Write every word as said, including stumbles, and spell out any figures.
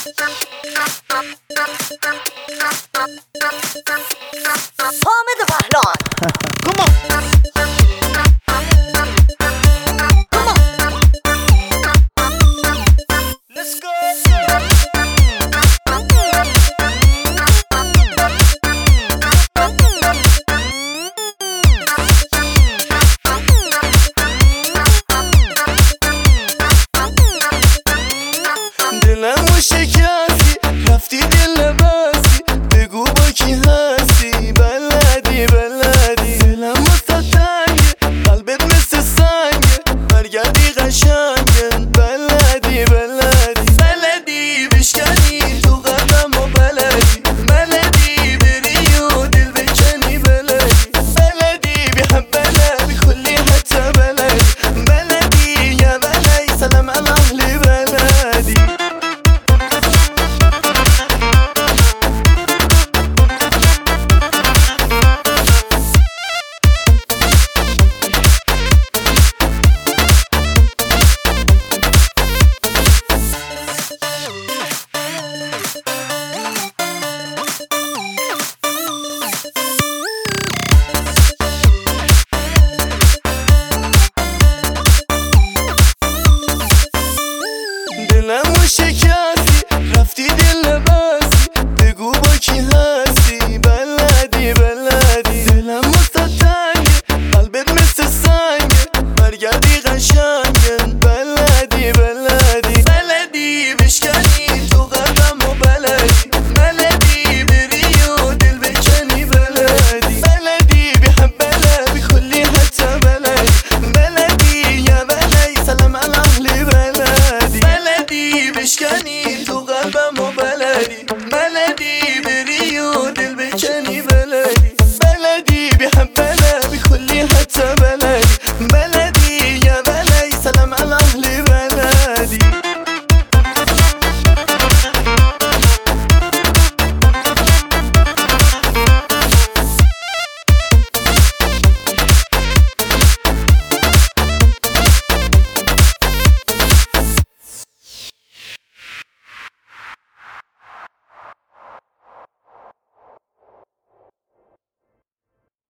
حامد پهلوان Come on. Let's go. دلمو شکستی رفتی دل نبستی بگو با کی هستی بلدی بلدی دلم واسه تنگه قلبت مثل سنگه برگردی قشنگه بلدی بلدی بلدی بشکنی تو قلبم و بلدی بلدی بری و دل بکنی بلدی بلدی بهم بلد کلی حتی بلدی بلدی یا بلدی سلام على اهل بلدی دلمو شکستی رفتی دل نبستی بگو با کی هستی